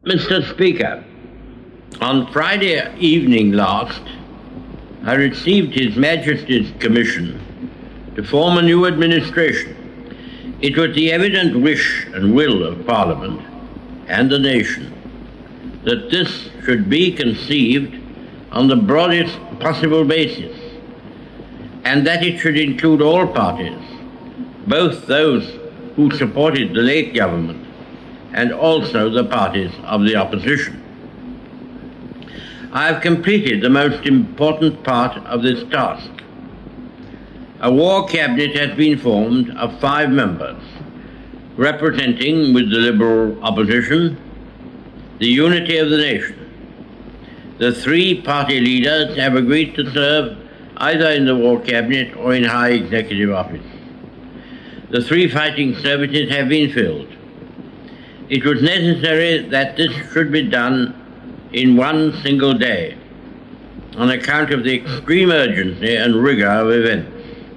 Mr. Speaker, on Friday evening last, I received His Majesty's commission to form a new administration. It was the evident wish and will of Parliament and the nation that this should be conceived on the broadest possible basis, and that it should include all parties, both those who supported the late government and also the parties of the opposition. I have completed the most important part of this task. A war cabinet has been formed of 5 members, representing, with the Liberal opposition, the unity of the nation. The 3 party leaders have agreed to serve either in the war cabinet or in high executive office. The 3 fighting services have been filled. It was necessary that this should be done in one single day on account of the extreme urgency and rigor of events.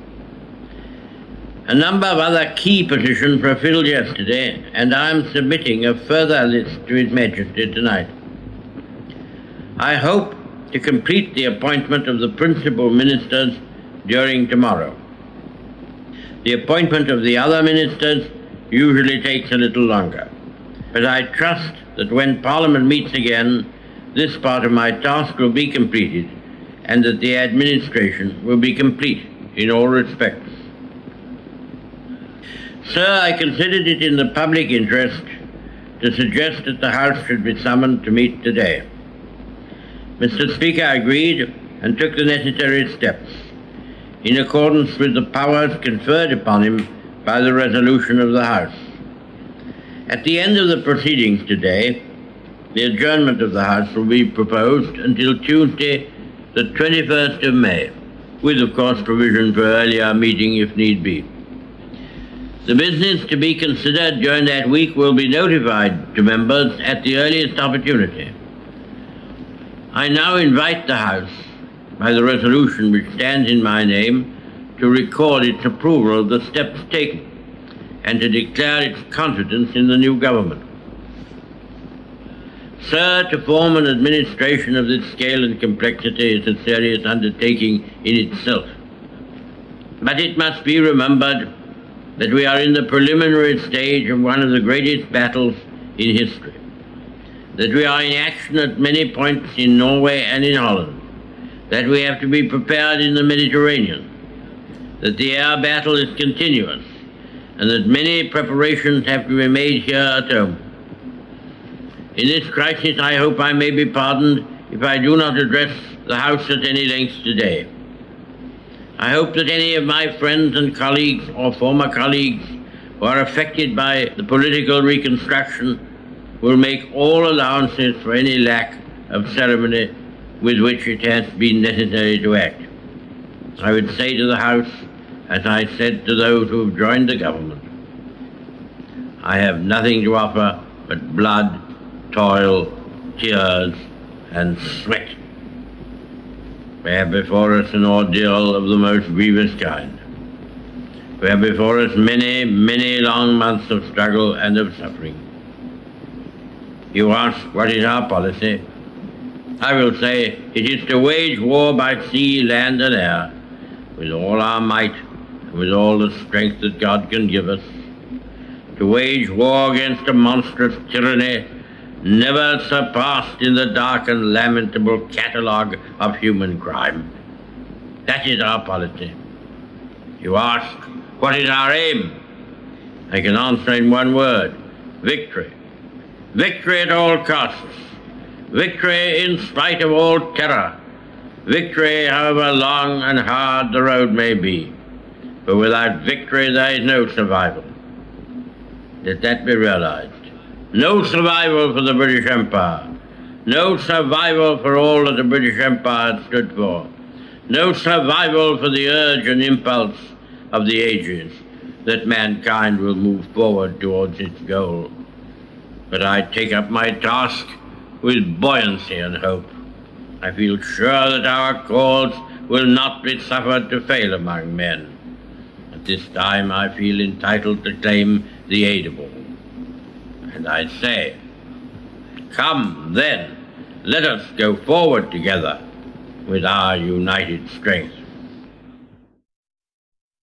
A number of other key positions were filled yesterday, and I am submitting a further list to His Majesty tonight. I hope to complete the appointment of the principal ministers during tomorrow. The appointment of the other ministers usually takes a little longer, but I trust that when Parliament meets again, this part of my task will be completed and that the administration will be complete in all respects. Sir, I considered it in the public interest to suggest that the House should be summoned to meet today. Mr. Speaker agreed and took the necessary steps in accordance with the powers conferred upon him by the resolution of the House. At the end of the proceedings today, the adjournment of the House will be proposed until Tuesday, the 21st of May, with, of course, provision for earlier meeting if need be. The business to be considered during that week will be notified to members at the earliest opportunity. I now invite the House, by the resolution which stands in my name, to record its approval of the steps taken and to declare its confidence in the new government. Sir, to form an administration of this scale and complexity is a serious undertaking in itself. But it must be remembered that we are in the preliminary stage of one of the greatest battles in history, that we are in action at many points in Norway and in Holland, that we have to be prepared in the Mediterranean, that the air battle is continuous, and that many preparations have to be made here at home. In this crisis, I hope I may be pardoned if I do not address the House at any length today. I hope that any of my friends and colleagues or former colleagues who are affected by the political reconstruction will make all allowances for any lack of ceremony with which it has been necessary to act. I would say to the House, as I said to those who have joined the government, I have nothing to offer but blood, toil, tears, and sweat. We have before us an ordeal of the most grievous kind. We have before us many, many long months of struggle and of suffering. You ask, what is our policy? I will say, it is to wage war by sea, land, and air, with all our might, and with all the strength that God can give us, to wage war against a monstrous tyranny never surpassed in the dark and lamentable catalogue of human crime. That is our policy. You ask, what is our aim? I can answer in one word: victory. Victory at all costs. Victory in spite of all terror. Victory however long and hard the road may be. For without victory there is no survival. Let that be realized. No survival for the British Empire. No survival for all that the British Empire stood for. No survival for the urge and impulse of the ages that mankind will move forward towards its goal. But I take up my task with buoyancy and hope. I feel sure that our cause will not be suffered to fail among men. At this time I feel entitled to claim the aid of all. And I say, Come then, let us go forward together with our united strength.